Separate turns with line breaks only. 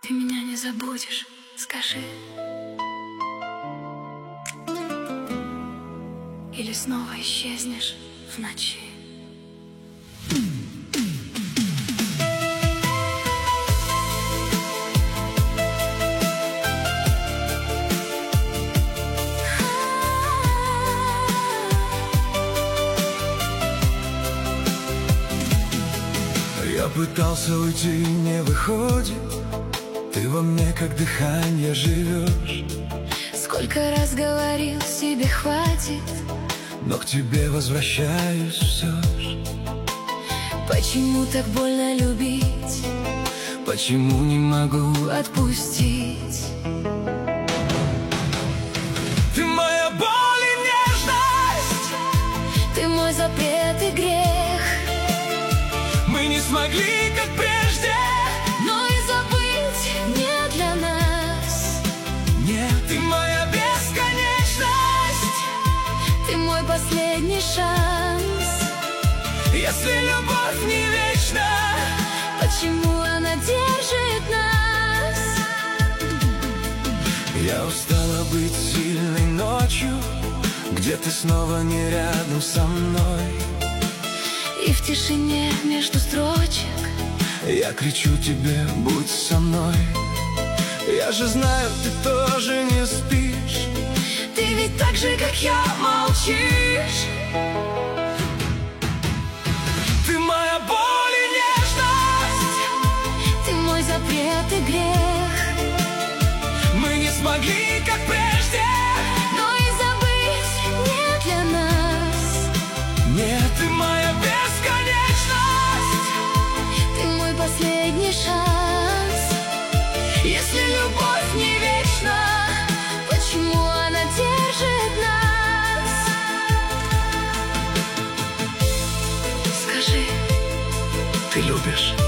Ты меня не забудешь, скажи. Или снова исчезнешь в ночи.
Я пытался уйти, не выходит. Ты во мне как дыхание живешь.
Сколько раз говорил себе хватит,
но к тебе возвращаюсь все ж.
Почему так больно любить?
Почему не могу
отпустить?
Ты моя боль и нежность,
ты мой запрет и грех.
Мы не смогли, как прежде,
но и забыть не для нас.
Нет, ты моя бесконечность,
ты мой последний шанс.
Если любовь не вечна,
почему она держит нас?
Я устала быть сильной ночью, где ты снова не рядом со мной.
И в тишине между строчек
я кричу тебе: будь со мной. Я же знаю, ты тоже не спишь.
Ты ведь так же, как я, молчишь.
Ты моя боль и нежность,
ты мой запрет и грех.
Мы не смогли, как прежде,
но и забыть не для нас.
Нет, ты моя бесконечность,
ты мой последний шанс. Если любовь не вечна, почему она держит нас?
Скажи, ты любишь?